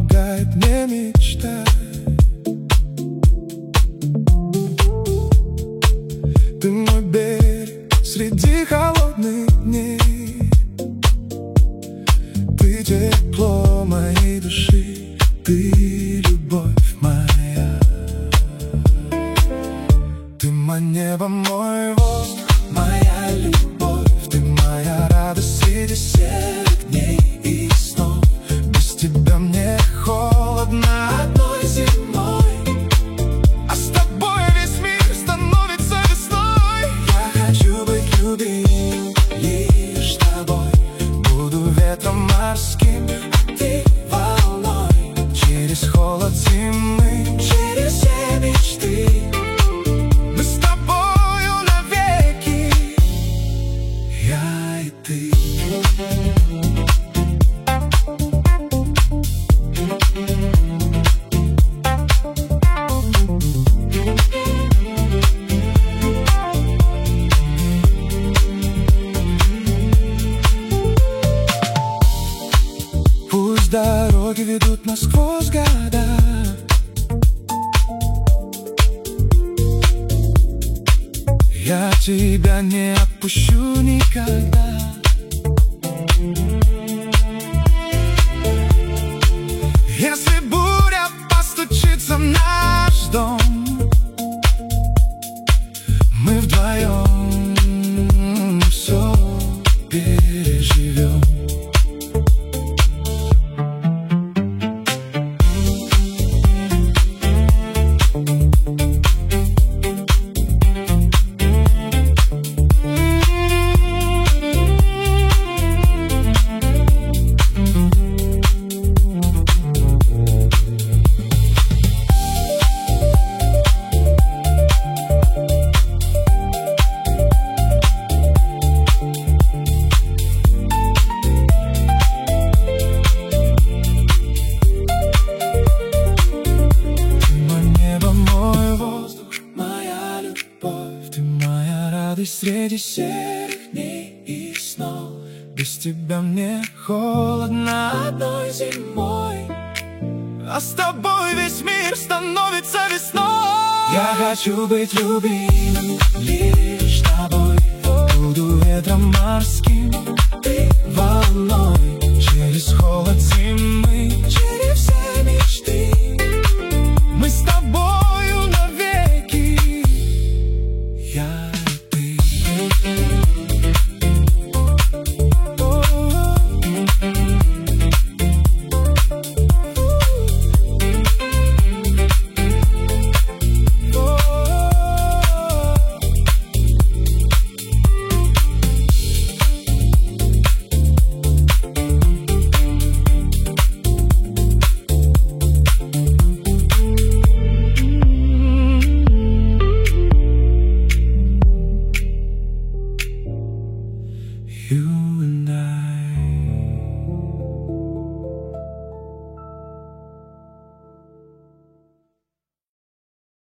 помогает мне мечтать. Ты мой берег среди холодных дней. Ты тепло моей души, ты любовь моя. Ты мое небо, мой воздух, моя любовь. Ты моя радость среди серых дней и снов. Без тебя мне холодно одной зимой, а с тобой весь мир становится весной. Я хочу быть любим лишь тобой. Буду ветром морским, а ты волной. Через холод зимы, через все мечты. Мы с тобою навеки, я и ты. Пусть дороги ведут нас сквозь года, я тебя не отпущу никогда. Если буря постучится в наш дом, мы вдвоем все переживем. Среди серых дней и снов. Без тебя мне холодно одной зимой, а с тобой весь мир становится весной. Я хочу быть любимым лишь тобой. Буду ветром морским, ты волной. Через холод зимы, через все мечты. Мы с тобою навеки, я. You